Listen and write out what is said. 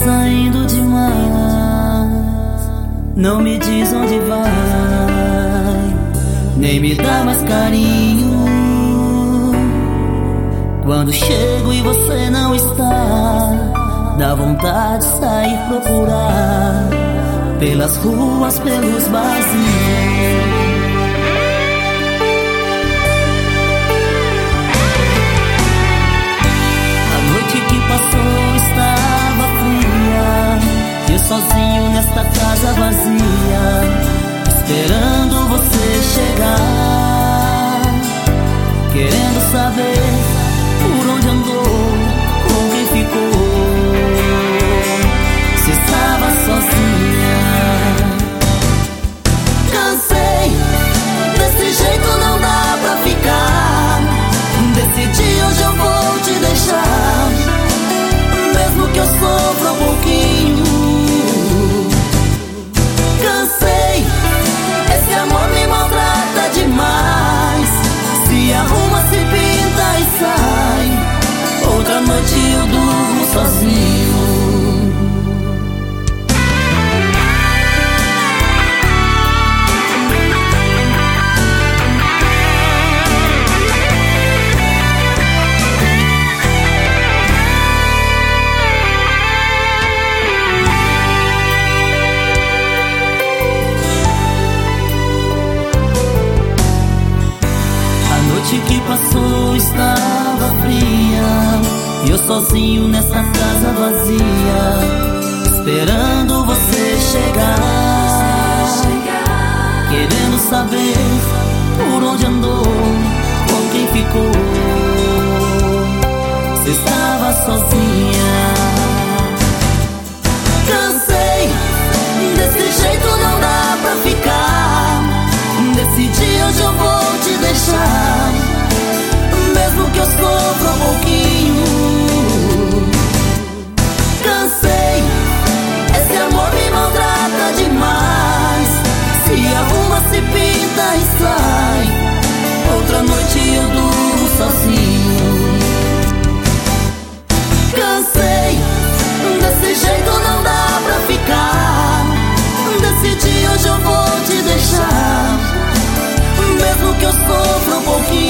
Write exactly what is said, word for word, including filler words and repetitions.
saindo demais. Não me diz onde vai, nem me dá mais carinho. Quando chego e você não está, dá vontade de sair procurar pelas ruas, pelos barzinhos. Passou, estava fria, eu sozinho nesta casa vazia, esperando você chegar, querendo saber por onde andou, com quem ficou, se estava sozinha. Cansei, desse jeito não dá pra ficar, decidi hoje eu vou te deixar, mesmo que eu sofra um pouquinho. Cansei, esse amor me maltrata demais. Se arruma, se pinta e sai, outra noite eu durmo sozinho. Que passou estava fria, e eu sozinho nessa casa vazia, esperando você chegar, querendo saber por onde andou, com quem ficou, se estava sozinha. Cansei, desse jeito não dá pra ficar, decidi hoje eu vou te deixar, mesmo que eu sofra um pouquinho. Cansei, esse amor me maltrata demais. Se arruma, se pinta e sai, outra noite eu durmo sozinho. Cansei, desse jeito não dá pra ficar, decidi hoje eu vou te deixar, mesmo que eu sofra um pouquinho.